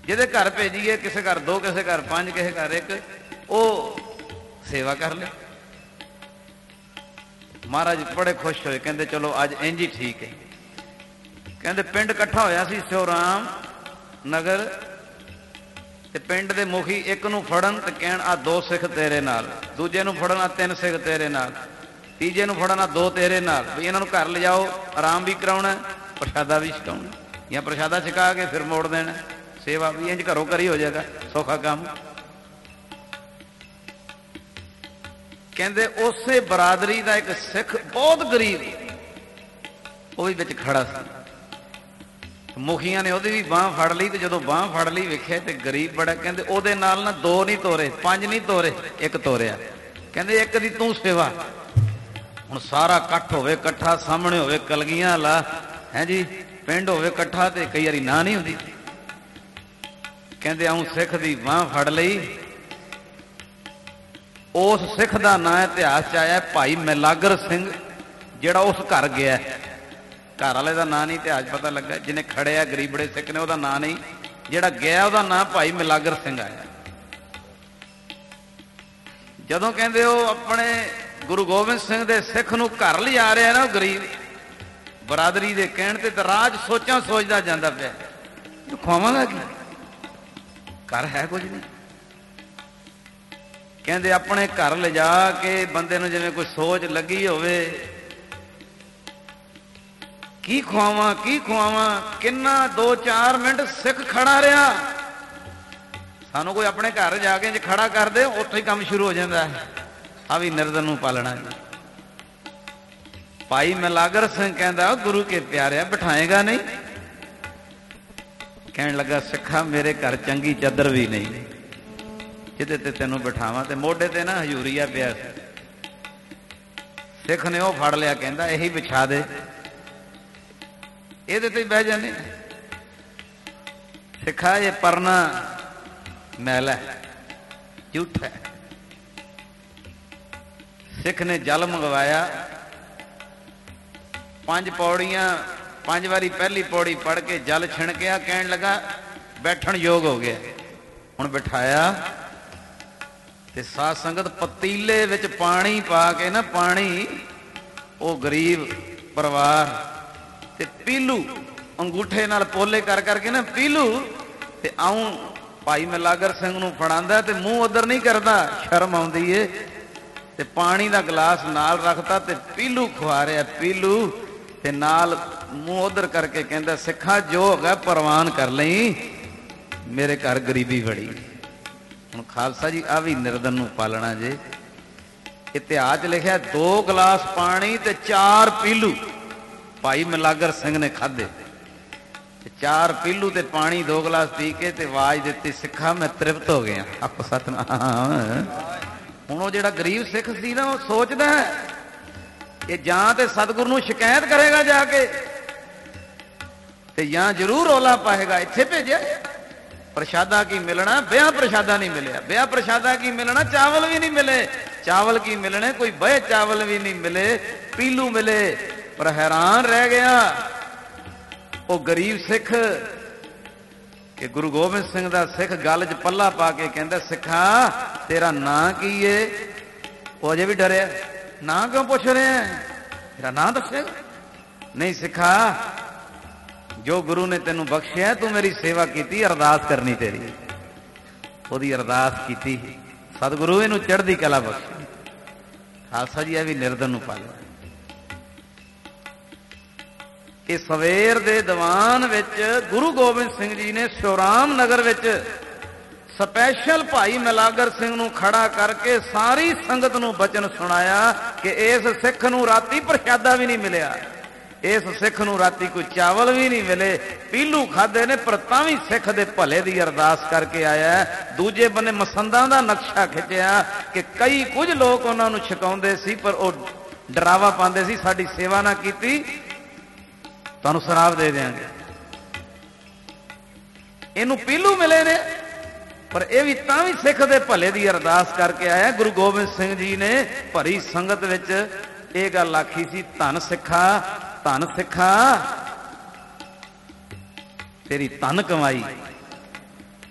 ਜਿਹਦੇ घर भेजीए, किसी घर 2, किसी घर 5, किसी घर 1, वो सेवा कर ले। महाराज बड़े खुश होए, कहते चलो अज इंज ही ठीक है। कहते पिंड इकट्ठा होया सी सियोराम नगर, ते पिंड दे मुखी एक नूं फड़न ते कहण आ 2 सिख तेरे नाल, दूजे नूं फड़न आ 3 सिख तेरे नाल, तीजे नूं फड़न आ 2 तेरे नाल, भी इन्हां नूं घर ले जाओ, आराम भी कराउणा, प्रशादा भी छकाउणा, या प्रशादा छका के फिर मोड़ देना, सेवा भी इंज घरों घरी हो जाएगा, सौखा काम। कहते उसे बरादरी का एक सिख बहुत गरीब, वो भी विच खड़ा सी। मुखिया ने ਉਹਦੀ भी बांह फड़ ली, तो जो बांह फड़ ली वेख्या तो गरीब बड़ा। कहते ਉਹਦੇ ਨਾਲ ना 2 नहीं ਤੋਰੇ, 5 नहीं ਤੋਰੇ, 1 ਤੋਰਿਆ। कहते 1 ਦੀ तू सेवा। ਹੁਣ सारा इकट्ठ होवे, इकट्ठा सामने होवे, कलगियां ला है जी, पिंड होवे इकट्ठा, तो कई बारी ना नहीं होंदी। कहते आऊँ सिख की बांह फड़ लई। उस सिख का नाम इतिहास च आया भाई मिलागर सिंह, जिहड़ा उस घर गया। घर वाले का नाम नहीं इतिहास पता लगा, जिन्हें खड़े गरीबड़े सिख ने, वह नाम नहीं, जिहड़ा गया वह नाम भाई मिलागर सिंह आया। जदों कहते वो अपने गुरु गोबिंद सिंह दे सिख नूं घर लिजा रहा ना, गरीब बरादरी दे कहण ते राज सोचा सोचदा जांदा पिया, खुआवांगा की, घर है कुछ नहीं। कहते अपने घर ले जा के बंदे नूं जिवें कोई सोच लगी होवे, की खुआवां की खुआवां। किन्ना 2-4 मिनट सिख खड़ा रहा। सानू कोई अपने घर जाके जे खड़ा कर दे, उत्थे ही काम शुरू हो जाता है। आ भी निर्धन नूं पालना। भाई मिलागर सिंह कहता गुरु के प्यारे बिठाएगा नहीं। कहन लगा सिखा मेरे घर चंगी चादर भी नहीं, जिदे ते तेनों बिठावां। ते मोढे ते ना हजूरीआ पिया। सिख ने वो फड़ लिया, कहता यही बिछा दे, ਇਹਦੇ ਤੇ ਬਹਿ ਜਾਨੇ। सिखा ये परना मैला है, झूठा है। सिख ने जल मंगवाया, 5 पौड़ियां, 5 बारी पहली पौड़ी पढ़ के जल छिणकिया, कहन लगा बैठण योग हो गया। हुण बिठाया ते साध संगत पतीले विच पानी पा के ना, पानी वो गरीब परिवार ते पीलू अंगूठे नाल पोले कर करके ना पीलू, ते आऊं भाई मिलागर सिंह नूं फड़ांदा ते मुंह उधर नहीं करता, शर्म आउंदी है। ते पानी दा गिलास नाल रखता ते पीलू खुआ रहा, पीलू ते नाल मुंह उधर करके कहंदा सिखा जो होगा परवान कर लई, मेरे घर गरीबी बड़ी। हुण खालसा जी आ भी निर्धन नूं पालना जे। इतिहास लिखिया 2 गिलास पानी ते 4 पीलू भाई मिलागर सिंह ने खाधे। 4 पीलू ते पानी 2 गिलास पी के ते आवाज दिती सिखा मैं तृप्त हो गया। आप सतनाम। हुण वो जिहड़ा गरीब सिख सी ना, वो सोचदा है ये जां ते सतगुरु नूं शिकायत करेगा जाके, ते जां जरूर रौला पाएगा। इत्थे भेजिया प्रशादा की मिलना, ब्याह प्रशादा नहीं मिले। ब्याह प्रशादा की मिलना, चावल भी नहीं मिले। चावल की मिलने, कोई बहे चावल भी नहीं मिले, पीलू मिले। पर हैरान रह गया वो गरीब सिख कि गुरु गोबिंद सिंह दा सिख गल च पल्ला पा के कहंदा सिखा तेरा नां की है? वो अजे भी डरे, नां क्यों पुछ रहे हैं, तेरा नां दसेगा? नहीं सिखा, जो गुरु ने तेनू बख्शिया, तू मेरी सेवा की, अरदास करनी तेरी। ओदी अरदास की, सतगुरु इनू चढ़दी कला बख्शी। खालसा जी भी निर्धन नूं पालिया। कि सवेर दे दीवान विच गुरु गोबिंद सिंह जी ने सियोराम नगर विच स्पैशल भाई मिलागर सिंह नूं खड़ा करके सारी संगत नूं बचन सुनाया कि इस सिख नूं राती प्रशादा भी नहीं मिलिया, इस सिख नूं राती कोई चावल भी नहीं मिले, पीलू खाधे ने, पर तां भी सिख दे भले दी अरदास करके आया। दूजे बन्ने मसंदां दा नक्शा खिंचिया कि कई कुछ लोग उन्हां नूं छकाउंदे सी, पर वो डरावा पांदे सी साडी सेवा ना कीती तुहानूं शराब दे देंगे। इनू पीलू मिले ने, पर यह भी तां भी सिख दे भले दी अरदास करके आया। गुरु गोबिंद सिंह जी ने भरी संगत विच यह गल आखी सी, धन सिखा, धन सिखा तेरी धन कमाई,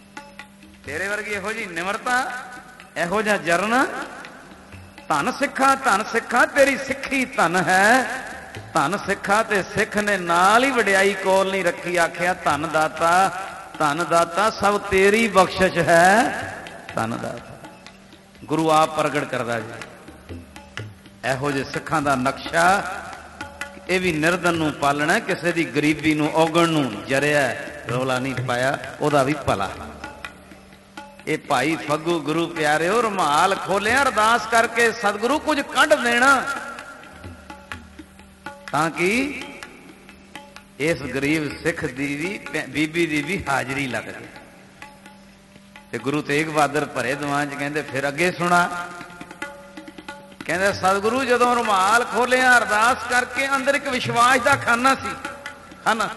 ਤੇਰੇ ਵਰਗੀ ਇਹੋ ਜਿਹੀ ਨਿਮਰਤਾ, ਇਹੋ ਜਿਹਾ ਜਰਨ। ਧਨ ਸਿੱਖਾਂ ਤੇਰੀ ਸਿੱਖੀ ਧਨ ਹੈ। ਧਨ ਸਿੱਖਾਂ ਤੇ ਸਿੱਖ ਨੇ ਨਾਲ ਹੀ ਵਡਿਆਈ ਕੋਲ ਨਹੀਂ ਰੱਖੀ, ਆਖਿਆ ਧਨ ਦਾਤਾ ਸਭ ਤੇਰੀ ਬਖਸ਼ਿਸ਼ ਹੈ। ਧਨ ਦਾਤਾ ਗੁਰੂ ਆਪ ਪ੍ਰਗਟ ਕਰਦਾ ਜੀ। ਇਹੋ ਜਿਹੇ ਸਿੱਖਾਂ ਦਾ ਨਕਸ਼ਾ, ਇਹ ਵੀ ਨਿਰਧਨ ਨੂੰ ਪਾਲਣਾ, ਕਿਸੇ ਦੀ ਗਰੀਬੀ ਨੂੰ ਔਗਣ ਨੂੰ ਜਰਿਆ ਰੌਲਾ ਨਹੀਂ ਪਾਇਆ, ਉਹਦਾ ਵੀ ਭਲਾ। ਇਹ ਭਾਈ ਫੱਗੂ ਗੁਰੂ ਪਿਆਰਿਓ ਰੁਮਾਲ ਖੋਲਿਆ ਅਰਦਾਸ ਕਰਕੇ ਸਤਿਗੁਰੂ ਕੁਝ ਕੱਢ ਦੇਣਾ, ਤਾਂ ਕਿ ਇਸ ਗਰੀਬ ਸਿੱਖ ਦੀ ਵੀ ਬੀਬੀ ਦੀ ਵੀ ਹਾਜ਼ਰੀ ਲੱਗ ਜਾਏ। ਤੇ ਗੁਰੂ ਤੇਗ ਬਹਾਦਰ ਭਰੇ ਦੀਵਾਨ 'ਚ ਕਹਿੰਦੇ ਫਿਰ ਅੱਗੇ ਸੁਣਾ। ਕਹਿੰਦੇ ਸਤਿਗੁਰੂ ਜਦੋਂ ਰੁਮਾਲ ਖੋਲਿਆ ਅਰਦਾਸ ਕਰਕੇ, ਅੰਦਰ ਇੱਕ ਵਿਸ਼ਵਾਸ ਦਾ ਖਾਨਾ ਸੀ, ਖਾਨਾ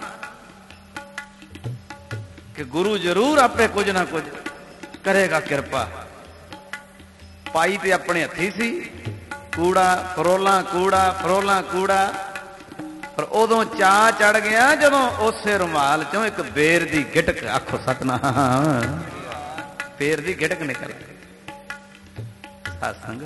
ਕਿ ਗੁਰੂ ਜ਼ਰੂਰ ਆਪੇ ਕੁਝ ਨਾ ਕੁਝ ਕਰੇਗਾ ਕਿਰਪਾ। ਪਾਈ ਤੇ ਆਪਣੇ ਹੱਥੀ ਸੀ, ਕੂੜਾ ਫਰੋਲਾਂ ਕੂੜਾ। ਪਰ ਉਦੋਂ ਚਾਅ ਚੜ ਗਿਆ ਜਦੋਂ ਉਸੇ ਰੁਮਾਲ ਚੋਂ ਇੱਕ ਬੇਰ ਦੀ ਗਿਟਕ, ਆਖੋ ਸਤਨਾਮ, ਬੇਰ ਦੀ ਗਿਟਕ ਨਿਕਲ ਗਈ। ਸਤਸੰਗ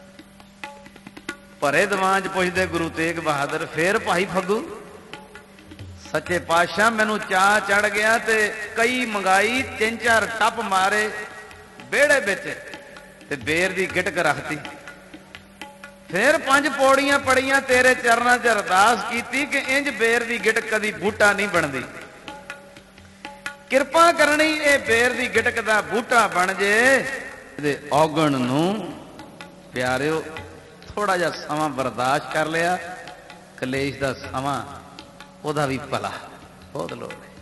ਭਰੇ ਦੀਵਾਨ 'ਚ ਪੁੱਛਦੇ ਗੁਰੂ ਤੇਗ ਬਹਾਦਰ, ਫੇਰ ਭਾਈ ਫੱਗੂ ਸੱਚੇ ਪਾਤਸ਼ਾਹ ਮੈਨੂੰ ਚਾਅ ਚੜ ਗਿਆ ਤੇ ਕਈ ਮੰਗਾਈ, 3-4 ਟੱਪ ਮਾਰੇ ਵਿਹੜੇ ਵਿੱਚ ਤੇ ਬੇਰ ਦੀ ਗਿਟਕ ਰੱਖਤੀ। ਫਿਰ 5 ਪੌੜੀਆਂ ਪੜੀਆਂ, ਤੇਰੇ ਚਰਨਾਂ 'ਚ ਅਰਦਾਸ ਕੀਤੀ ਕਿ ਇੰਜ ਬੇਰ ਦੀ ਗਿਟਕ ਕਦੀ ਬੂਟਾ ਨਹੀਂ ਬਣਦੀ, ਕਿਰਪਾ ਕਰਨੀ ਇਹ ਬੇਰ ਦੀ ਗਿਟਕ ਦਾ ਬੂਟਾ ਬਣ ਜੇ। ਇਹਦੇ ਔਗਣ ਨੂੰ ਪਿਆਰਿਓ ਥੋੜਾ ਜਿਹਾ ਸਮਾਂ ਬਰਦਾਸ਼ਤ ਕਰ ਲਿਆ, ਕਲੇਸ਼ ਦਾ ਸਮਾਂ, ਉਹਦਾ ਵੀ ਭਲਾ ਬਹੁਤ ਲੋੜ ਹੈ।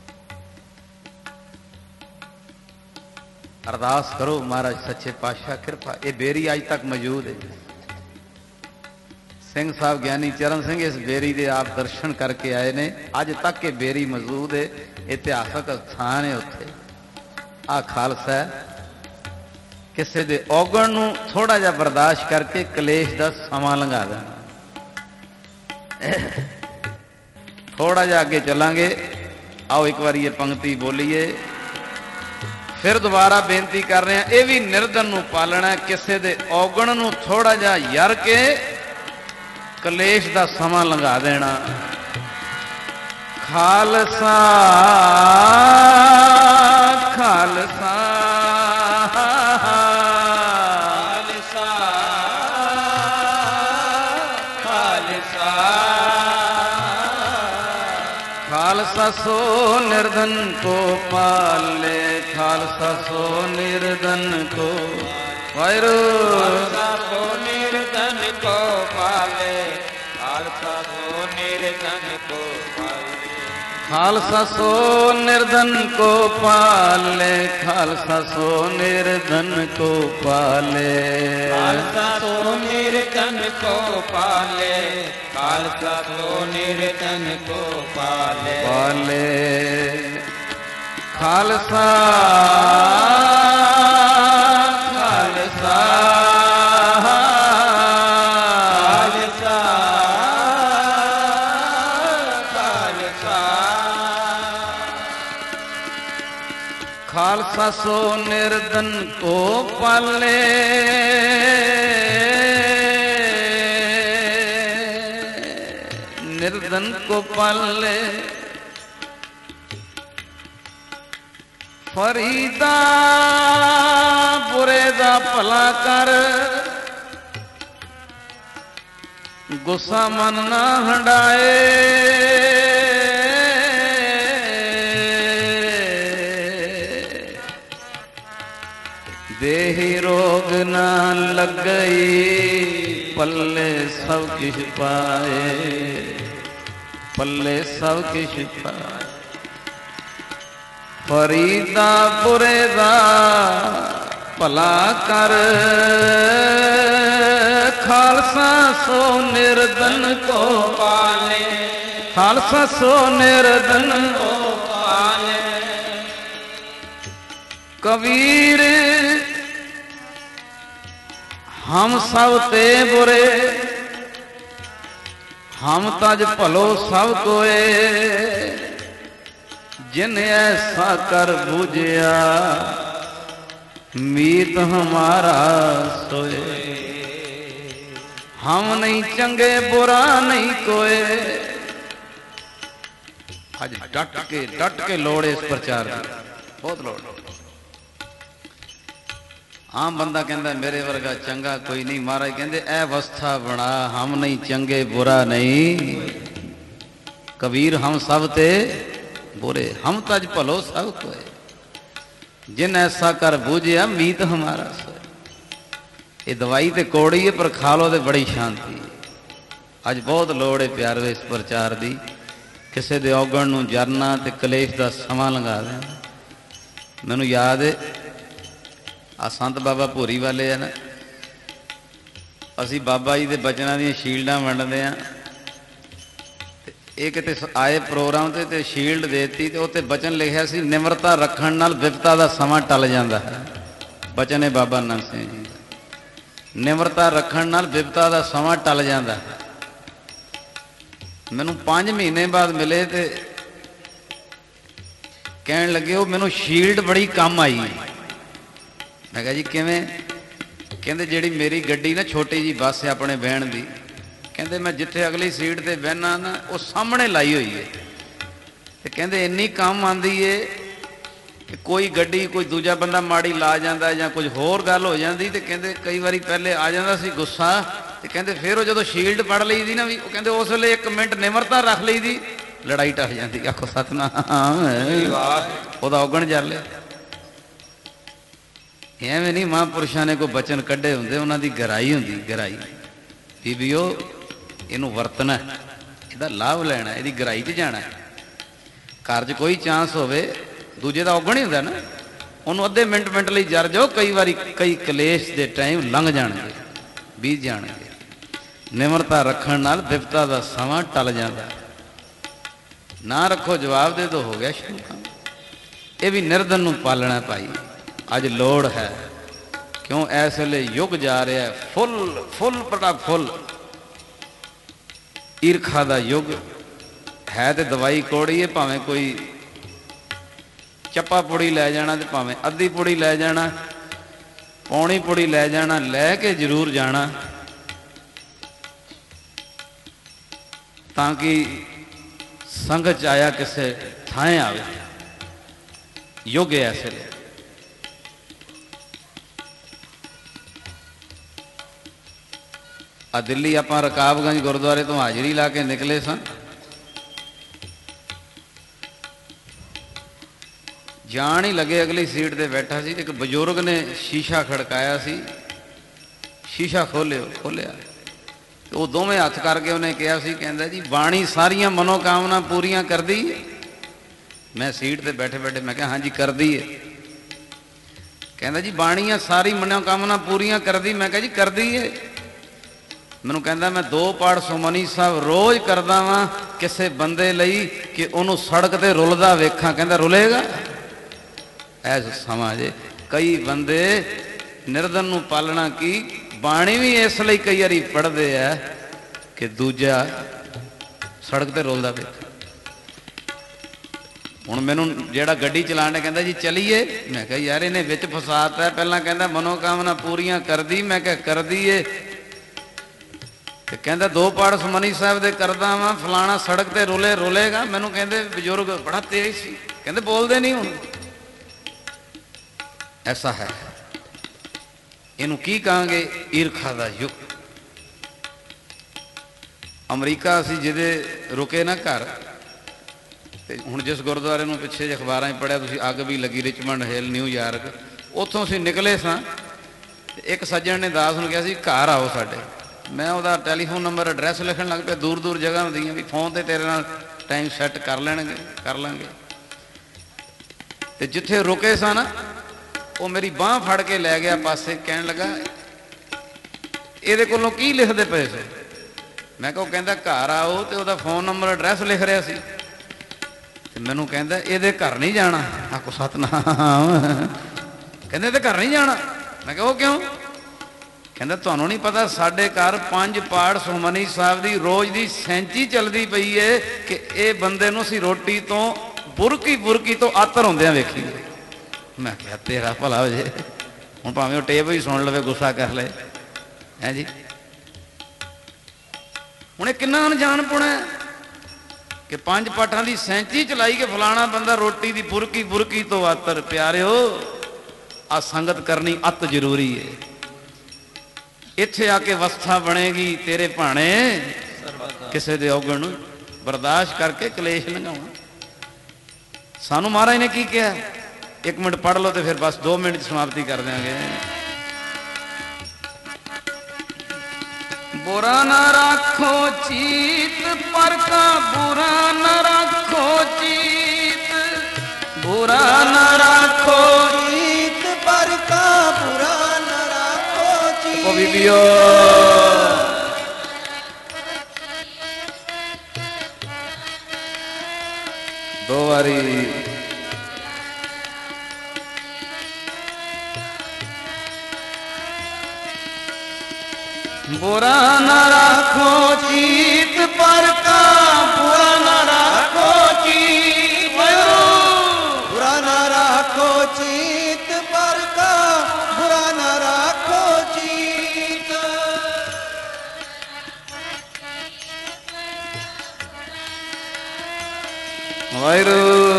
ਅਰਦਾਸ ਕਰੋ ਮਹਾਰਾਜ ਸੱਚੇ ਪਾਤਸ਼ਾਹ ਕਿਰਪਾ। ਇਹ ਬੇਰੀ ਅੱਜ ਤੱਕ ਮੌਜੂਦ ਹੈ। ਸਿੰਘ ਸਾਹਿਬ ਗਿਆਨੀ ਚਰਨ ਸਿੰਘ ਇਸ ਬੇਰੀ ਦੇ ਆਪ ਦਰਸ਼ਨ ਕਰਕੇ ਆਏ ਨੇ, ਅੱਜ ਤੱਕ ਇਹ ਬੇਰੀ ਮੌਜੂਦ ਹੈ, ਇਤਿਹਾਸਕ ਸਥਾਨ ਹੈ ਉੱਥੇ। ਆਹ ਖਾਲਸਾ ਕਿਸੇ ਦੇ ਔਗਣ ਨੂੰ ਥੋੜਾ ਜਿਹਾ ਬਰਦਾਸ਼ਤ ਕਰਕੇ ਕਲੇਸ਼ ਦਾ ਸਮਾਂ ਲੰਘਾ ਦੇਣਾ। ਥੋੜਾ ਜਿਹਾ ਅੱਗੇ ਚੱਲਾਂਗੇ, ਆਓ ਇੱਕ ਵਾਰੀ ਇਹ ਪੰਕਤੀ ਬੋਲੀਏ, ਫਿਰ ਦੁਬਾਰਾ ਬੇਨਤੀ ਕਰ ਰਹੇ ਹਾਂ। ਇਹ ਵੀ ਨਿਰਧਨ ਨੂੰ ਪਾਲਣਾ, ਕਿਸੇ ਦੇ ਔਗਣ ਨੂੰ ਥੋੜਾ ਜਿਹਾ ਯਰ ਕੇ ਕਲੇਸ਼ ਦਾ ਸਮਾਂ ਲੰਘਾ ਦੇਣਾ। ਖਾਲਸਾ ਖਾਲਸਾ खालसा सो निर्धन को पाले, खालसा सो निर्धन को वायरो, खालसा सो निर्धन को पाले, खालसा सो निर्धन को पाले, खालसा सो निर्धन को पाले, खालसा सो निर्धन को पाले, खालसा सो निर्धन को पाले, खालसा सो निर्धन को पाले, पाले खालसा खालसा खालसा खालसा खालसा सो निर्धन को पाले, निर्धन को पाले, फरीदा बुरे दा भला कर, गुस्सा मन ना हंडाए, देही रोग ना लग गई, पल्ले सब किश पाए, पल्ले सब किश पाए, फरीदा बुरे दा भला कर, खालसा सो निर्धन को पाले, खालसा सो निर्धन को पाले, कबीर हम सब ते बुरे, हम तज भलो सब कोए, जिन ऐसा कर बूझिया मीत हमारा सोए, हम नहीं चंगे बुरा नहीं कोई। आज डट के लोड़ इस प्रचार की, बहुत लोड़। आम बंदा कहता मेरे वर्गा चंगा कोई नहीं, महाराज कहते ए अवस्था बना, हम नहीं चंगे बुरा नहीं। कबीर हम सब ते बुरे, हम तज भलो सब कोई। जिन ऐसा कर बूझिया मीत हमारा सोए। ये दवाई तो कौड़ी है पर खा लो तो बड़ी शांति। अज बहुत लोड़ है प्यारे इस प्रचार की। किसी के औगण नूं जरना ते कलेश का समा लंघा देना। मैनू याद है आ संत बाबा भूरी वाले है ना, असी बाबा जी के बचनों दी शील्डां वंडदे आ। ये किते आए प्रोग्राम ते शील्ड देती तो उत्ते बचन लिखिया सी, निमरता रखण नाल विपता दा समा टल जांदा है। बचन है बाबा नानक सिंह जी, निमरता रखण नाल विपता दा समा टल जांदा है। मैनू 5 महीने बाद मिले तो कहन लगे वो मैनू शील्ड बड़ी कम आई। मैं कहा जी किवें? कहंदे जिहड़ी मेरी गड्डी ना छोटी जी बस है अपने बहन दी, कहंदे मैं जिथे अगली सीट ते बहना ना वो सामने लाई हुई है। तो कहंदे इन्नी कम आंदी है कि कोई गड्डी कोई दूजा बंदा माड़ी ला जाता है या कुछ होर गल हो जाती। तो कहंदे कई बारी पहले आ जाता सी गुस्सा, तो कहंदे फिर वो जो शील्ड पढ़ ली थी ना भी, कहंदे उस वेले 1 मिनट निमरता रख ली थी, लड़ाई टल जाती। आखो सतनाम ओदा औगण जर लिया। एवं नहीं महापुरुषों ने कोई बचन कढ़े होंगे, उन्होंने गहराई होंगी। गहराई बीबीओ इनू वरतना, इसका लाभ लेना, यदी गहराई च जाना। घर च कोई चांस होवे दूजे का औगण ही होंदा ना, उन्होंने अद्धे मिनट लिए जर जाओ, कई बारी कई कलेश के टाइम लंघ जाएंगे, बीत जाएंगे। निमरता रखण नाल विपता का समा टल जाता। ना रखो जवाब दे दो, हो गया शुरू काम। ये भी निर्धन नूं पालना भाई, अज लोड़ है। क्यों इस वेले युग जा रहा है फुल फुल बड़ा फुल ईरखा का युग है। तो दवाई कौड़ी है, भावें कोई चप्पा पुड़ी लै जाना तो भावें अद्धी पुड़ी लै जाना, पौनी पुड़ी लै जाना, लैके जरूर जाना ताकि संगत च आया किसी थाएं आवे। युग है ऐसे लिए। आ दिल्ली आप रकाबगंज गुरुद्वारे तो हाजरी ला के निकले सन। जान ही लगे अगली सीट पर बैठा सी, एक बजुर्ग ने शीशा खड़काया सी, शीशा खोलियो, खोलिया तो वो दोवें हथ करके उन्हें कहा सी, कहता जी बाणी सारिया मनोकामना पूरियां कर दी है। मैं सीट पर बैठे बैठे मैं कहा हाँ जी कर दी है। कहता जी बाणियां सारी मनोकामना पूरियां कर दी। मैं कहा जी कर दी है। मैनू कहता मैं 2 पाठ सुमनी साहब रोज करदा वां किसी बंदे लई कि उन्होंने सड़क ते रुलदा वेखा। कहता रुलेगा? ऐसा समा जे कई बंदे निर्धन नूं पालना की बाणी भी इसलिए कई बारी पढ़ते हैं कि दूजा सड़क ते रुलदा वेखा। हुण मैनू जिहड़ा गड्डी चलाने कहता जी चलीए। मैं कहा यार इन्हें विच फसाता है। पहला कहता मनोकामना पूरियां कर दी। मैं कहा कर दी है। कहता 2 पाठ सुमनी साहब दे करदा वां, फलाना सड़क ते रुले रुलेगा। मैनू कहते बजुर्ग बड़ा तेज सी, कहते बोलते नहीं हुण। ऐसा है, इनू की कहांगे? ईरखा दा युग। अमरीका असी जिदे रुके ना घर, हुण जिस गुरुद्वारे नूं पिछे जे अखबारां च पढ़िया तुसीं, अग भी लगी रिचमंड हिल न्यूयॉर्क, उत्थों असीं निकले सां। एक सज्जण ने दास नूं कहा सी घर आओ साडे। मैं वह टैलीफोन नंबर एड्रैस लिखण लग पिया। दूर दूर जगह होंदियां भी फोन ते तेरे नाल टाइम सैट कर लेंगे, कर लांगे। तो जिथे रुके सा ना वो मेरी बांह फड़ के लै गया पासे, कहन लगा ये कोलों की लिखते पे से? मैं कहा कहता घर आओ, तो वह फोन नंबर एड्रैस लिख रहा सी। मैनू कहता ये घर नहीं जाना। आखो सतनाम। कहते तो घर नहीं जाना। मैं कहा वो क्यों? कहता तुहानू नहीं पता साडे घर 5 पाठ सुमनी साहब की रोज की सैंची चलती पई है कि ये बंदे नूं असीं रोटी तो बुरकी बुरकी तो आतर होंदियां वेखी। मैं क्या तेरा भला हो जाए। ਹੁਣ ਭਾਵੇਂ ਉਹ ਟੇਪ ਵੀ ਸੁਣ ਲਵੇ ਗੁੱਸਾ ਕਰ ਲਏ ਹੈ ਜੀ। ਹੁਣ ਇਹ ਕਿੰਨਾ ਅਣਜਾਣਪੁਣਾ ਕਿ 5 ਪਾਠਾਂ ਦੀ ਸੈਂਚੀ ਚਲਾਈ ਕਿ ਫਲਾਣਾ ਬੰਦਾ ਰੋਟੀ ਦੀ ਬੁਰਕੀ ਬੁਰਕੀ ਤੋਂ ਆਤਰ। ਪਿਆਰਿਓ ਆ ਸੰਗਤ ਕਰਨੀ ਅਤ ਜ਼ਰੂਰੀ ਹੈ। ਇੱਥੇ ਆ ਕੇ ਅਵਸਥਾ ਬਣੇਗੀ ਤੇਰੇ ਭਾਣੇ ਕਿਸੇ ਦੇ ਔਗਣ ਨੂੰ ਬਰਦਾਸ਼ਤ ਕਰਕੇ ਕਲੇਸ਼ ਲੰਘਾਉਣਾ। ਸਾਨੂੰ ਮਹਾਰਾਜ ਨੇ ਕੀ ਕਿਹਾ? 1 ਮਿੰਟ ਪੜ੍ਹ ਲਓ ਤੇ ਫਿਰ ਬਸ 2 ਮਿੰਟ 'ਚ ਸਮਾਪਤੀ ਕਰ ਦਿਆਂਗੇ। बुरा न राखो चीत पर का बुरा न राखो चीत, बुरा न राखो चीत पर का बुरा न राखो चीत। ओ बीबियो दो बारी बुरा न राखो चीत पर का बुरा न राखो चीत। बुरा न राखो चीत पर का बुरा न राखो चीत। वाहिगुरू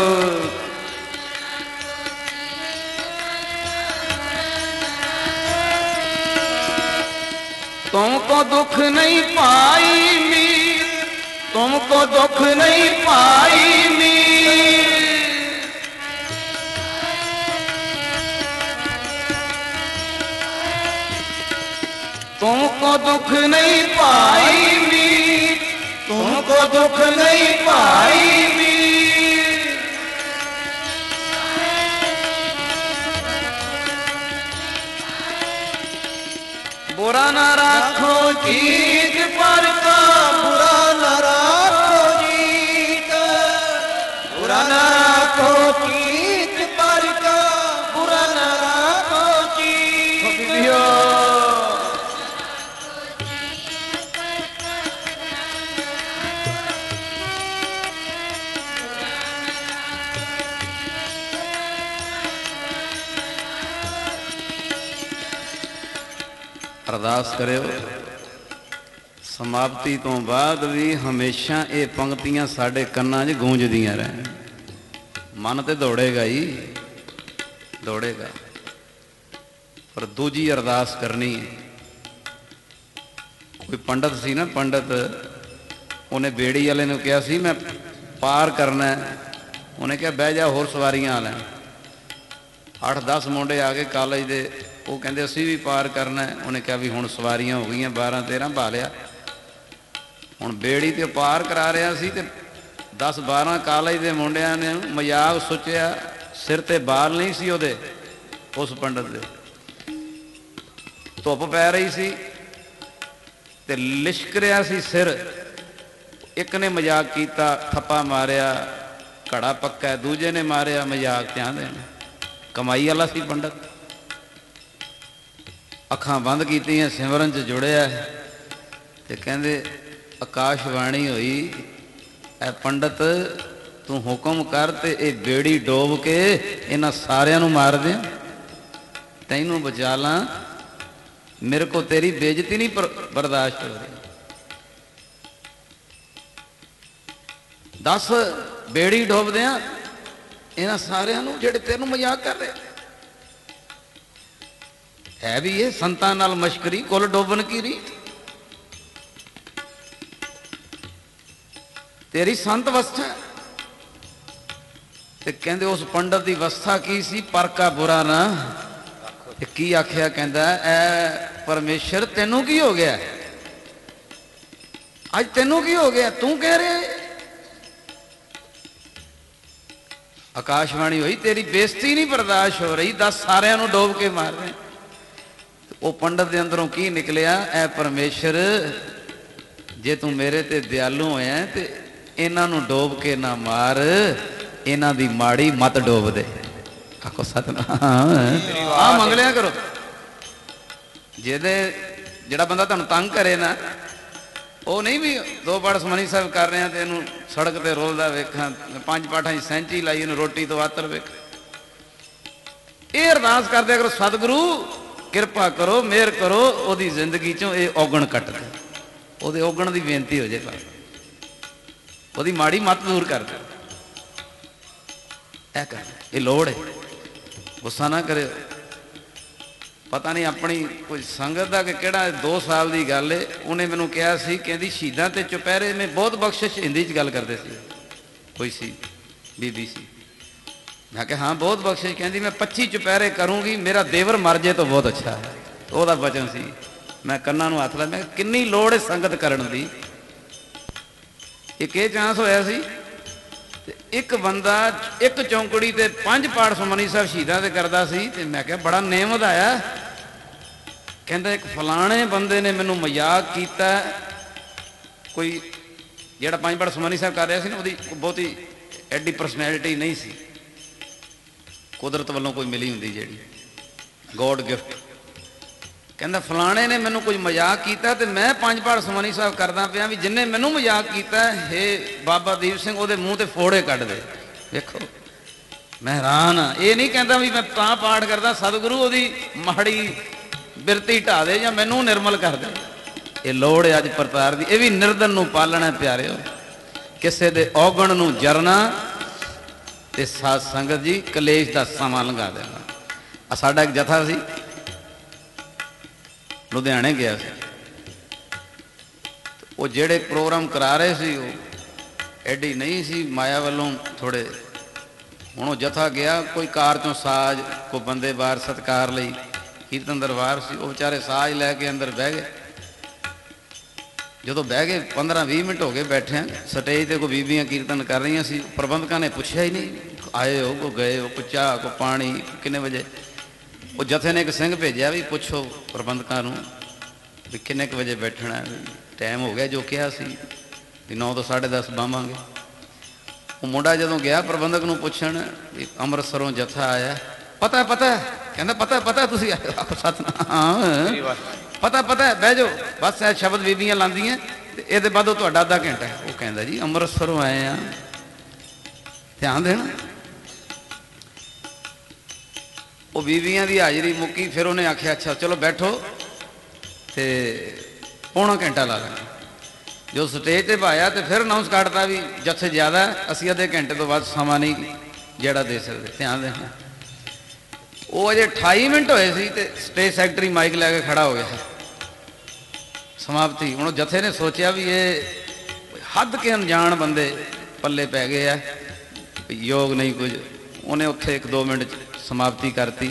तुमको दुख नहीं पाई मीर, तुमको दुख नहीं पाई मीर। तुमको दुख नहीं पाई मीर, तुमको दुख नहीं पाई मीर। बुरा न राखो चीत पर का बुरा न राखो चीत, बुरा न राखो चीत पर का बुरा न राखो चीत। अरदास करो समाप्ति तो बाद भी हमेशा ये पंक्तियां साढ़े कन्नां 'च गूंजदियां रहन। मन तो दौड़ेगा ही दौड़ेगा, पर दूजी अरदास करनी है। कोई पंडित सी ना, पंडित उन्हें बेड़ी वाले ने कहा सी मैं पार करना है। उन्हें कहा बह जा होर सवारियां आ लैन। 8-10 मुंडे आ गए कॉलेज दे, वो कहते असी भी पार करना है। उन्हें कहा भी हुण सवारियां हो गई 12-13 पा लिया, हुण बेड़ी तो पार करा रहा सी ते 10-12 कॉलेज के मुंडिया ने मजाक सोचिया। सिर ते बाल नहीं सी उहदे उस पंडित दे, धुप पै रही सी ते लिशक रहा सी सिर। एक ने मजाक किया, थप्पा मारिया, घड़ा पक्का है। दूजे ने मारिया मजाक, ध्यान देना कमाई वाला सी पंडित। अखां बंद कीतियां, सिमरन च जुड़िया ते कहंदे आकाशवाणी हुई, ऐ पंडित तू हुक्म कर ते ये बेड़ी डोब के इन्हां सारियां नूं मार दे, तैनूं बचा ला। मेरे को तेरी बेइज्जती नहीं बर्दाश्त हो रही। 10 बेड़ी डोब दियां इन्हां सारियां नूं जिहड़े तैनूं मजाक कर रहे है भी ये संतां नाल मश्करी, कुल डोबन की रीत। तेरी संत अवस्था ते कहंदे उस पंडित की अवस्था की सी, पर का बुरा ना ते की आख्या। कहंदा ऐ परमेश्वर तेनू की हो गया, अज तेनू की हो गया, तू कह रहे। आकाशवाणी हुई तेरी बेइज्जती नहीं बर्दाश्त हो रही, 10 सारियां नूं डोब के मार रहे। वो पंडित के अंदरों की निकलिया, ऐ परमेश्वर जे तू मेरे ते दयालु होया ते इन्हां नूं डोब के ना मार, इन्हां दी माड़ी मत डोब दे। आखो सतनाम। आ मंग लिया करो, जेदे जिहड़ा बंदा तुहानूं तंग करे ना, वो नहीं भी 2 पाठ सुखमनी साहब कर रहे हैं तो इनू सड़क ते रोलदा वेखां, 5 पाठां दी सैंची लाई, इनू रोटी तो आतर वेख। ਇਹ ਅਰਦਾਸ ਕਰਦੇ ਕਰੋ, ਸਤਿਗੁਰੂ ਕਿਰਪਾ ਕਰੋ, ਮਿਹਰ ਕਰੋ, ਉਹਦੀ ਜ਼ਿੰਦਗੀ ਚੋਂ ਇਹ ਔਗਣ ਕੱਟ ਦੇ, ਉਹਦੇ ਔਗਣ ਦੀ ਬੇਨਤੀ ਹੋ ਜੇ, ਉਹਦੀ ਮਾੜੀ ਮੱਤ ਦੂਰ ਕਰ ਦੇ। ਇਹ ਕਰ, ਇਹ ਲੋੜ ਹੈ। ਗੁੱਸਾ ਨਾ ਕਰਿਓ। ਪਤਾ ਨਹੀਂ ਆਪਣੀ ਕੋਈ ਸੰਗਤ ਦਾ ਕਿ ਕਿਹੜਾ 2 ਸਾਲ ਦੀ ਗੱਲ ਏ, ਉਹਨੇ ਮੈਨੂੰ ਕਿਹਾ ਸੀ, ਕਹਿੰਦੀ ਸ਼ਹੀਦਾਂ ਤੇ ਚੁਪਹਿਰੇ ਮੈਂ ਬਹੁਤ ਬਖਸ਼ਿਸ਼, ਹਿੰਦੀ 'ਚ ਗੱਲ ਕਰਦੇ ਸੀ, ਕੋਈ ਸੀ ਬੀਬੀ ਸੀ। ਮੈਂ ਕਿਹਾ ਹਾਂ ਬਹੁਤ ਬਖਸ਼ਿਸ਼। ਕਹਿੰਦੀ ਮੈਂ 25 ਚੁਪਹਿਰੇ ਕਰੂੰਗੀ, ਮੇਰਾ ਦੇਵਰ ਮਰ ਜੇ ਤਾਂ ਬਹੁਤ ਅੱਛਾ ਹੈ। ਉਹਦਾ ਵਚਨ ਸੀ। ਮੈਂ ਕੰਨਾਂ ਨੂੰ ਹੱਥ ਲਾਇਆ, ਮੈਂ ਕਿੰਨੀ ਲੋੜ ਹੈ ਸੰਗਤ ਕਰਨ ਦੀ। ਇੱਕ ਇਹ ਚਾਂਸ ਹੋਇਆ ਸੀ ਤੇ ਇੱਕ ਬੰਦਾ ਇੱਕ ਚੌਂਕੜੀ ਤੇ 5 ਪਾਠ ਸੁਖਮਨੀ ਸਾਹਿਬ ਸ਼ਹੀਦਾਂ ਤੇ ਕਰਦਾ ਸੀ। ਤੇ ਮੈਂ ਕਿਹਾ ਬੜਾ ਨੇਮਤ ਆਇਆ। ਕਹਿੰਦਾ ਇੱਕ ਫਲਾਣੇ ਬੰਦੇ ਨੇ ਮੈਨੂੰ ਮਜ਼ਾਕ ਕੀਤਾ, ਕੋਈ ਜਿਹੜਾ 5 ਪਾਠ ਸੁਖਮਨੀ ਸਾਹਿਬ ਕਰ ਰਿਹਾ ਸੀ ਨਾ, ਉਹਦੀ ਬਹੁਤੀ ਐਡੀ ਪਰਸਨੈਲਿਟੀ ਨਹੀਂ ਸੀ, ਕੁਦਰਤ ਵੱਲੋਂ ਕੋਈ ਮਿਲੀ ਹੁੰਦੀ ਜਿਹੜੀ ਗੋਡ ਗਿਫਟ। ਕਹਿੰਦਾ ਫਲਾਣੇ ਨੇ ਮੈਨੂੰ ਕੋਈ ਮਜ਼ਾਕ ਕੀਤਾ ਤੇ ਮੈਂ 5 ਪਾਠ ਸੁਖਮਨੀ ਸਾਹਿਬ ਕਰਦਾ ਪਿਆ, ਵੀ ਜਿੰਨੇ ਮੈਨੂੰ ਮਜ਼ਾਕ ਕੀਤਾ ਹੈ ਬਾਬਾ ਦੀਪ ਸਿੰਘ ਉਹਦੇ ਮੂੰਹ ਤੇ ਫੋੜੇ ਕੱਢ ਦੇ। ਵੇਖੋ ਮੈਂ ਹੈਰਾਨ ਹਾਂ। ਇਹ ਨਹੀਂ ਕਹਿੰਦਾ ਵੀ ਮੈਂ ਤਾਂ ਪਾਠ ਕਰਦਾ, ਸਤਿਗੁਰੂ ਉਹਦੀ ਮਾੜੀ ਬਿਰਤੀ ਢਾ ਦੇ ਜਾਂ ਮੈਨੂੰ ਨਿਰਮਲ ਕਰ ਦੇ। ਇਹ ਲੋੜ ਹੈ ਅੱਜ ਪ੍ਰਤਾਰ ਦੀ। ਇਹ ਵੀ ਨਿਰਦਨ ਨੂੰ ਪਾਲਣਾ ਪਿਆਰਿਓ, ਕਿਸੇ ਦੇ ਔਗਣ ਨੂੰ ਜਰਨਾ ਤੇ ਸਾਧ ਸੰਗਤ ਜੀ ਕਲੇਸ਼ ਦਾ ਸਮਾਂ ਲੰਘਾ ਦੇਣਾ। ਆ ਸਾਡਾ ਇੱਕ ਜਥਾ ਸੀ, ਲੁਧਿਆਣੇ ਗਿਆ ਸੀ। ਉਹ ਜਿਹੜੇ ਪ੍ਰੋਗਰਾਮ ਕਰਾ ਰਹੇ ਸੀ ਉਹ ਐਡੀ ਨਹੀਂ ਸੀ ਮਾਇਆ ਵੱਲੋਂ ਥੋੜੇ। ਹੁਣ ਉਹ ਜਥਾ ਗਿਆ, ਕੋਈ ਕਾਰ ਚੋਂ ਸਾਜ਼, ਕੋਈ ਬੰਦੇ ਬਾਹਰ ਸਤਿਕਾਰ ਲਈ ਕੀਰਤਨ ਦਰਬਾਰ ਸੀ, ਉਹ ਵਿਚਾਰੇ ਸਾਜ਼ ਲੈ ਕੇ ਅੰਦਰ ਬਹਿ ਗਏ। ਜਦੋਂ ਬਹਿ ਗਏ 15-20 ਮਿੰਟ ਹੋ ਗਏ ਬੈਠਿਆਂ, ਸਟੇਜ ਤੇ ਕੋਈ ਬੀਬੀਆਂ ਕੀਰਤਨ ਕਰ ਰਹੀਆਂ ਸੀ। ਪ੍ਰਬੰਧਕਾਂ ਨੇ ਪੁੱਛਿਆ ਹੀ ਨਹੀਂ, ਆਏ ਹੋ ਕੋ ਗਏ ਹੋ, ਕੋਈ ਚਾਹ ਕੋ ਪਾਣੀ, ਕਿੰਨੇ ਵਜੇ। ਉਹ ਜਥੇ ਨੇ ਇੱਕ ਸਿੰਘ ਭੇਜਿਆ ਵੀ ਪੁੱਛੋ ਪ੍ਰਬੰਧਕਾਂ ਨੂੰ ਵੀ ਕਿੰਨੇ ਕੁ ਵਜੇ ਬੈਠਣਾ। ਟਾਈਮ ਹੋ ਗਿਆ ਜੋ ਕਿਹਾ ਸੀ ਵੀ 9 ਤੋਂ 10:30 ਬਾਵਾਂਗੇ। ਉਹ ਮੁੰਡਾ ਜਦੋਂ ਗਿਆ ਪ੍ਰਬੰਧਕ ਨੂੰ ਪੁੱਛਣ ਵੀ ਅੰਮ੍ਰਿਤਸਰੋਂ ਜਥਾ ਆਇਆ, ਪਤਾ ਕਹਿੰਦਾ ਪਤਾ ਤੁਸੀਂ ਆਖੋ ਸਤਨਾਮ, ਪਤਾ ਬਹਿ ਜਾਓ, ਬਸ ਇਹ ਸ਼ਬਦ ਬੀਬੀਆਂ ਲਾਉਂਦੀਆਂ ਤੇ ਇਹਦੇ ਬਾਅਦ ਉਹ ਤੁਹਾਡਾ ਅੱਧਾ ਘੰਟਾ। ਉਹ ਕਹਿੰਦਾ ਜੀ ਅੰਮ੍ਰਿਤਸਰੋਂ ਆਏ ਆ, ਧਿਆਨ ਦੇਣਾ। ਉਹ ਬੀਬੀਆਂ ਦੀ ਹਾਜ਼ਰੀ ਮੁੱਕੀ, ਫਿਰ ਉਹਨੇ ਆਖਿਆ ਅੱਛਾ ਚਲੋ ਬੈਠੋ ਤੇ ਪੌਣਾ ਘੰਟਾ ਲਾ ਲੈਣਾ। ਜੋ ਸਟੇਜ ਤੇ ਪਾਇਆ ਤੇ ਫਿਰ ਅਨਾਉਂਸ ਕੱਢਤਾ ਵੀ ਜੱਥੇ ਜ਼ਿਆਦਾ, ਅਸੀਂ ਅੱਧੇ ਘੰਟੇ ਤੋਂ ਵੱਧ ਸਮਾਂ ਨਹੀਂ ਜਿਹੜਾ ਦੇ ਸਕਦੇ। ਧਿਆਨ ਦੇਣਾ। ਉਹ ਅਜੇ 28 ਮਿੰਟ ਹੋਏ ਸੀ ਤੇ ਸਟੇਜ ਸੈਕਟਰੀ ਮਾਈਕ ਲੈ ਕੇ ਖੜਾ ਹੋ ਗਿਆ, ਸਮਾਪਤੀ। ਹੁਣ ਜਥੇ ਨੇ ਸੋਚਿਆ ਵੀ ਇਹ ਹੱਦ ਕੇ ਅਣਜਾਣ ਬੰਦੇ ਪੱਲੇ ਪੈ ਗਏ ਆ, ਯੋਗ ਨਹੀਂ ਕੁਝ। ਉਹਨੇ ਉੱਥੇ 1-2 ਮਿੰਟ 'ਚ ਸਮਾਪਤੀ ਕਰਤੀ।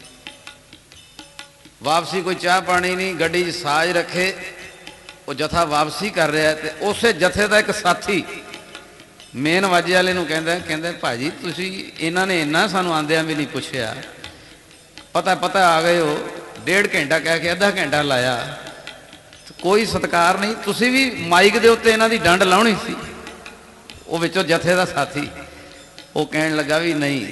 ਵਾਪਸੀ ਕੋਈ ਚਾਹ ਪਾਣੀ ਨਹੀਂ, ਗੱਡੀ 'ਚ ਸਾਜ਼ ਰੱਖੇ, ਉਹ ਜਥਾ ਵਾਪਸੀ ਕਰ ਰਿਹਾ ਤੇ ਉਸੇ ਜਥੇ ਦਾ ਇੱਕ ਸਾਥੀ ਮੇਨ ਵਾਜੇ ਵਾਲੇ ਨੂੰ ਕਹਿੰਦਾ ਭਾਜੀ ਤੁਸੀਂ ਇਹਨਾਂ ਨੇ ਇੰਨਾ ਸਾਨੂੰ ਆਂਦਿਆਂ ਵੀ ਨਹੀਂ ਪੁੱਛਿਆ, ਪਤਾ ਆ ਗਏ ਹੋ, 1.5 ਘੰਟਾ ਕਹਿ ਕੇ ਅੱਧਾ ਘੰਟਾ ਲਾਇਆ, ਕੋਈ ਸਤਿਕਾਰ ਨਹੀਂ। ਤੁਸੀਂ ਵੀ ਮਾਈਕ ਦੇ ਉੱਤੇ ਇਹਨਾਂ ਦੀ ਡੰਡ ਲਾਉਣੀ ਸੀ। ਉਹ ਵਿੱਚੋਂ ਜਥੇ ਦਾ ਸਾਥੀ ਉਹ ਕਹਿਣ ਲੱਗਾ ਵੀ ਨਹੀਂ,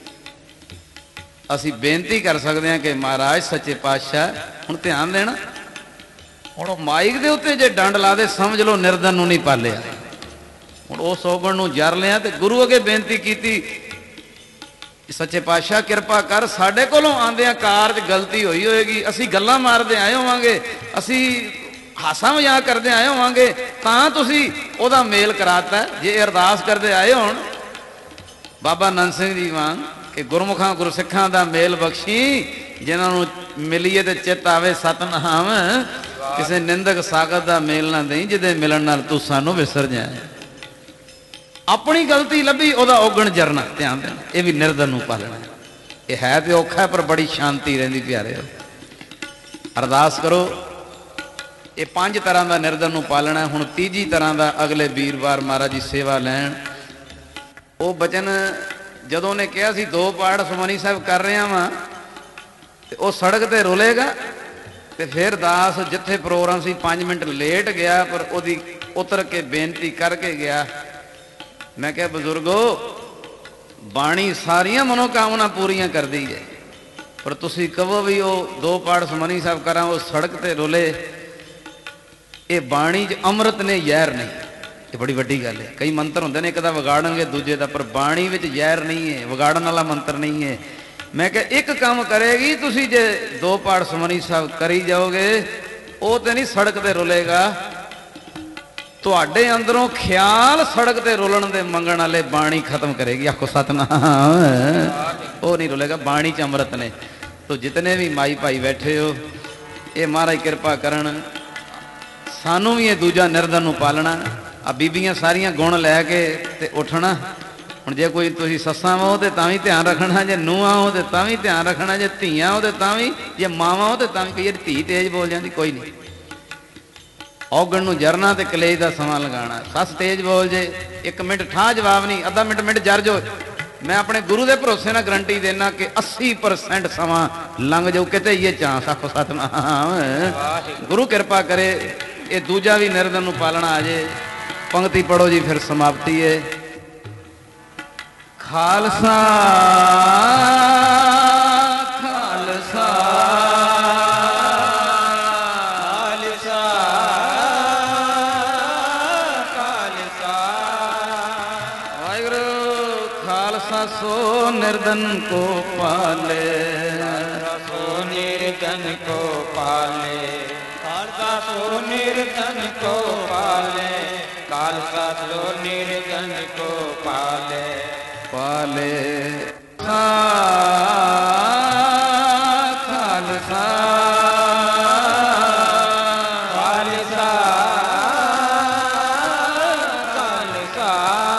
ਅਸੀਂ ਬੇਨਤੀ ਕਰ ਸਕਦੇ ਹਾਂ ਕਿ ਮਹਾਰਾਜ ਸੱਚੇ ਪਾਤਸ਼ਾਹ, ਹੁਣ ਧਿਆਨ ਦੇਣਾ, ਹੁਣ ਉਹ ਮਾਈਕ ਦੇ ਉੱਤੇ ਜੇ ਡੰਡ ਲਾ ਦੇ ਸਮਝ ਲਓ ਨਿਰਦਨ ਨੂੰ ਨਹੀਂ ਪਾਲਿਆ। ਹੁਣ ਉਸ ਔਗਣ ਨੂੰ ਜਰ ਲਿਆ ਤੇ ਗੁਰੂ ਅੱਗੇ ਬੇਨਤੀ ਕੀਤੀ, ਸੱਚੇ ਪਾਤਸ਼ਾਹ ਕਿਰਪਾ ਕਰ, ਸਾਡੇ ਕੋਲੋਂ ਆਂਦਿਆਂ ਕਾਰ 'ਚ ਗਲਤੀ ਹੋਈ ਹੋਏਗੀ, ਅਸੀਂ ਗੱਲਾਂ ਮਾਰਦੇ ਆਏ ਹੋਵਾਂਗੇ, ਅਸੀਂ ਹਾਸਾ ਮਜ਼ਾਕ ਕਰਦੇ ਆਏ ਹੋਵਾਂਗੇ, ਤਾਂ ਤੁਸੀਂ ਉਹਦਾ ਮੇਲ ਕਰਾਤਾ। ਜੇ ਅਰਦਾਸ ਕਰਦੇ ਆਏ ਹੋਣ ਬਾਬਾ ਨੰਦ ਸਿੰਘ ਜੀ ਵਾਂਗ ਕਿ ਗੁਰਮੁਖਾਂ ਗੁਰਸਿੱਖਾਂ ਦਾ ਮੇਲ ਬਖਸ਼ੀ, ਜਿਨ੍ਹਾਂ ਨੂੰ ਮਿਲੀਏ ਤੇ ਚਿੱਤ ਆਵੇ ਸਤਨਾਮ, ਕਿਸੇ ਨਿੰਦਕ ਸਾਗਤ ਦਾ ਮੇਲ ਨਾ ਦੇਈ, ਜਿਹਦੇ ਮਿਲਣ ਨਾਲ ਤੂੰ ਸਾਨੂੰ ਵਿਸਰ ਜਾਏ। ਆਪਣੀ ਗਲਤੀ ਲੱਭੀ, ਉਹਦਾ ਔਗਣ ਜਰਨਾ। ਧਿਆਨ ਦੇਣਾ, ਇਹ ਵੀ ਨਿਰਦਨ ਨੂੰ ਪਾਲਣਾ। ਇਹ ਹੈ ਤੇ ਔਖਾ ਪਰ ਬੜੀ ਸ਼ਾਂਤੀ ਰਹਿੰਦੀ ਪਿਆਰਿਓ। ਅਰਦਾਸ ਕਰੋ। ਇਹ 5 ਤਰ੍ਹਾਂ ਦਾ ਨਿਰਦਨ ਨੂੰ ਪਾਲਣਾ। ਹੁਣ ਤੀਜੀ ਤਰ੍ਹਾਂ ਦਾ ਅਗਲੇ ਵੀਰਵਾਰ ਮਹਾਰਾਜ ਜੀ ਸੇਵਾ ਲੈਣ। ਉਹ ਬਚਨ ਜਦੋਂ ਉਹਨੇ ਕਿਹਾ ਸੀ 2 ਪਾਠ ਸੁਖਮਨੀ ਸਾਹਿਬ ਕਰ ਰਿਹਾ ਵਾਂ ਤੇ ਉਹ ਸੜਕ ਤੇ ਰੁਲੇਗਾ ਤੇ ਫਿਰ ਦਾਸ ਜਿੱਥੇ ਪ੍ਰੋਗਰਾਮ ਸੀ 5 ਮਿੰਟ ਲੇਟ ਗਿਆ, ਪਰ ਉਹਦੀ ਉਤਰ ਕੇ ਬੇਨਤੀ ਕਰਕੇ ਗਿਆ। ਮੈਂ ਕਿਹਾ ਬਜ਼ੁਰਗੋ, ਬਾਣੀ ਸਾਰੀਆਂ ਮਨੋਕਾਮਨਾ ਪੂਰੀਆਂ ਕਰਦੀ ਹੈ, ਪਰ ਤੁਸੀਂ ਕਹੋ ਵੀ ਉਹ 2 ਪਾਠ ਸੁਖਮਨੀ ਸਾਹਿਬ ਕਰਾਂ, ਉਹ ਸੜਕ ਤੇ ਰੁਲੇ, ਇਹ ਬਾਣੀ 'ਚ ਅੰਮ੍ਰਿਤ ਨੇ, ਜ਼ਹਿਰ ਨਹੀਂ। ਇਹ ਬੜੀ ਵੱਡੀ ਗੱਲ ਹੈ। ਕਈ ਮੰਤਰ ਹੁੰਦੇ ਨੇ, ਇੱਕ ਦਾ ਵਿਗਾੜਨਗੇ ਦੂਜੇ ਦਾ, ਪਰ ਬਾਣੀ ਵਿੱਚ ਜ਼ਹਿਰ ਨਹੀਂ ਹੈ, ਵਿਗਾੜਨ ਵਾਲਾ ਮੰਤਰ ਨਹੀਂ ਹੈ। मैं क्या एक काम करेगी तुसी जे दो पाठ सुमनी साहब करी जाओगे वो तो नहीं सड़क ते रुलेगा तुहाडे अंदरों ख्याल सड़क ते रुलन दे मंगण वाले बाणी खत्म करेगी। आखो सतनाम वो नहीं रुलेगा बाणी च अमृत ने। तो जितने भी माई भाई बैठे हो ये महाराज कृपा करन सानू भी ये दूजा निर्धन नूं पालना। आ बीबियां सारियां गुण लैके ते उठना। हुण जे कोई तुसीं सस्सां हो तो तां भी ध्यान रखना, जे नूहां हो तो तां भी ध्यान रखना, जे धीआं हो तो तां भी, जे मावां हो तो तां भी। कई धी तेज बोल जाती कोई नहीं, औगण नूं जरना ते कलेज दा समां लगाना। सस तेज बोल जे 1 मिनट ठा जवाब नहीं, अद्धा मिनट जर जो। मैं अपने गुरु के भरोसे ना गारंटी देना कि 80% समा लंघ जाऊ किते ये चांस। आखो सतनाम गुरु कृपा करे ये दूजा भी निर्धन नूं पालना आ जाए। पंक्ति पढ़ो जी फिर समाप्ति है। खालसा खालसा खालसा खालसा वाहिगुरु खालसा सो निर्धन को पाले, सो निर्धन को पाले, खालसा सो निर्धन को पाले, खालसा सो निर्धन को पाले पाले। खालसा खालसा खालसा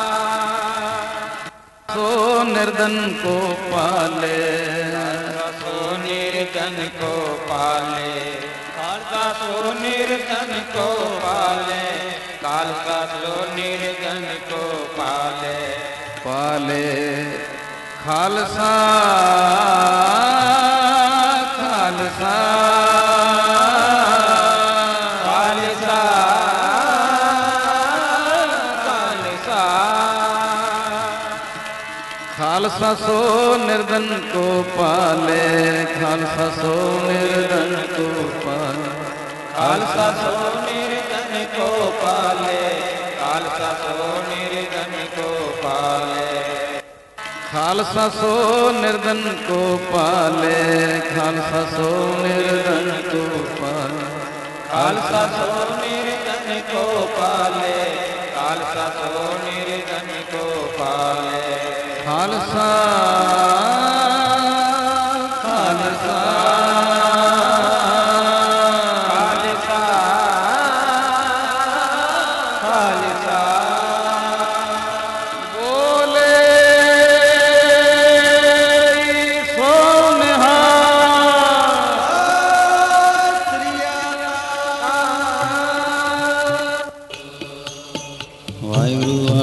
सो निर्धन को पाले, सो निर्धन को पाले, खालसा सो निर्धन को पाले, खालसा सो निर्धन को पाले पाले। खालसा खालसा खालसा खालसा खालसा सो निर्धन को पाले, खालसा सो निर्धन को पाले, खालसा सो निर्धन को पाले, खालसा सो निर्धन को पाले, खालसा सो निर्धन को पाले, खालसा सो निर्धन को पाले, खालसा सो निर्धन को पाले, खालसा सो निर्धन को पाले, खालसा खालसा खालसा खालसा बोले सो निहाल। वाहिगुरु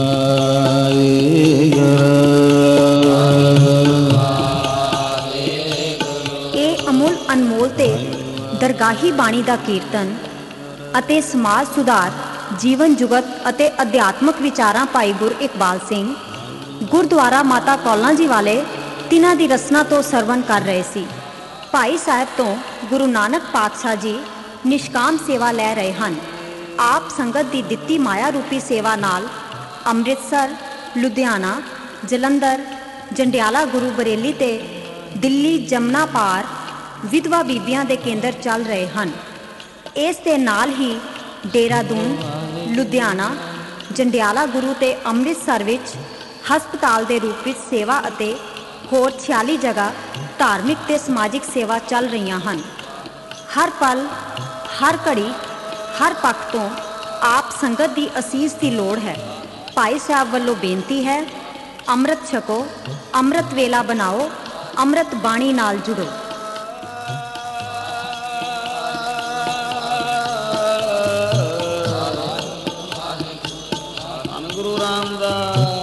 ਇਹ ਅਮੁੱਲ ਅਨਮੋਲ ਤੇ ਦਰਗਾਹੀ ਬਾਣੀ ਦਾ ਕੀਰਤਨ ਅਤੇ ਸਮਾਜ ਸੁਧਾਰ, ਜੀਵਨ ਜੁਗਤ ਅਤੇ ਅਧਿਆਤਮਕ ਵਿਚਾਰਾਂ ਭਾਈ ਗੁਰ ਇਕਬਾਲ ਸਿੰਘ ਗੁਰਦੁਆਰਾ ਮਾਤਾ ਕੌਲਾਂ ਜੀ ਵਾਲੇ ਤਿਨਾਂ ਦੀ ਰਸਨਾ ਤੋਂ ਸਰਵਣ ਕਰ ਰਹੇ ਸੀ। ਭਾਈ ਸਾਹਿਬ ਤੋਂ ਗੁਰੂ ਨਾਨਕ ਪਾਤਸ਼ਾਹ ਜੀ ਨਿਸ਼ਕਾਮ ਸੇਵਾ ਲੈ ਰਹੇ ਹਨ। ਆਪ ਸੰਗਤ ਦੀ ਦਿੱਤੀ ਮਾਇਆ ਰੂਪੀ ਸੇਵਾ ਨਾਲ ਅੰਮ੍ਰਿਤਸਰ, ਲੁਧਿਆਣਾ, ਜਲੰਧਰ, ਜੰਡਿਆਲਾ, ਗੁਰੂ ਬਰੇਲੀ ਤੇ ਦਿੱਲੀ ਜਮਨਾ ਪਾਰ ਵਿਧਵਾ ਬੀਬੀਆਂ ਦੇ ਕੇਂਦਰ ਚੱਲ ਰਹੇ ਹਨ। ਇਸ ਦੇ ਨਾਲ ਹੀ ਦੇਹਰਾਦੂਨ, ਲੁਧਿਆਣਾ, ਜੰਡਿਆਲਾ ਗੁਰੂ ਤੇ ਅੰਮ੍ਰਿਤਸਰ ਵਿੱਚ ਹਸਪਤਾਲ ਦੇ ਰੂਪ ਵਿੱਚ ਸੇਵਾ ਅਤੇ ਹੋਰ 46 ਜਗ੍ਹਾ ਧਾਰਮਿਕ ਤੇ ਸਮਾਜਿਕ ਸੇਵਾ ਚੱਲ ਰਹੀਆਂ ਹਨ। ਹਰ ਪਲ, ਹਰ ਘੜੀ, ਹਰ ਪੱਖ ਤੋਂ ਆਪ ਸੰਗਤ ਦੀ ਅਸੀਸ ਦੀ ਲੋੜ ਹੈ। ਭਾਈ ਸਾਹਿਬ ਵੱਲੋਂ ਬੇਨਤੀ ਹੈ, ਅੰਮ੍ਰਿਤ ਛਕੋ, ਅੰਮ੍ਰਿਤ ਵੇਲਾ ਬਣਾਓ, ਅੰਮ੍ਰਿਤ ਬਾਣੀ ਨਾਲ ਜੁੜੋ। ਧੰਨ ਗੁਰੂ ਰਾਮਦਾਸ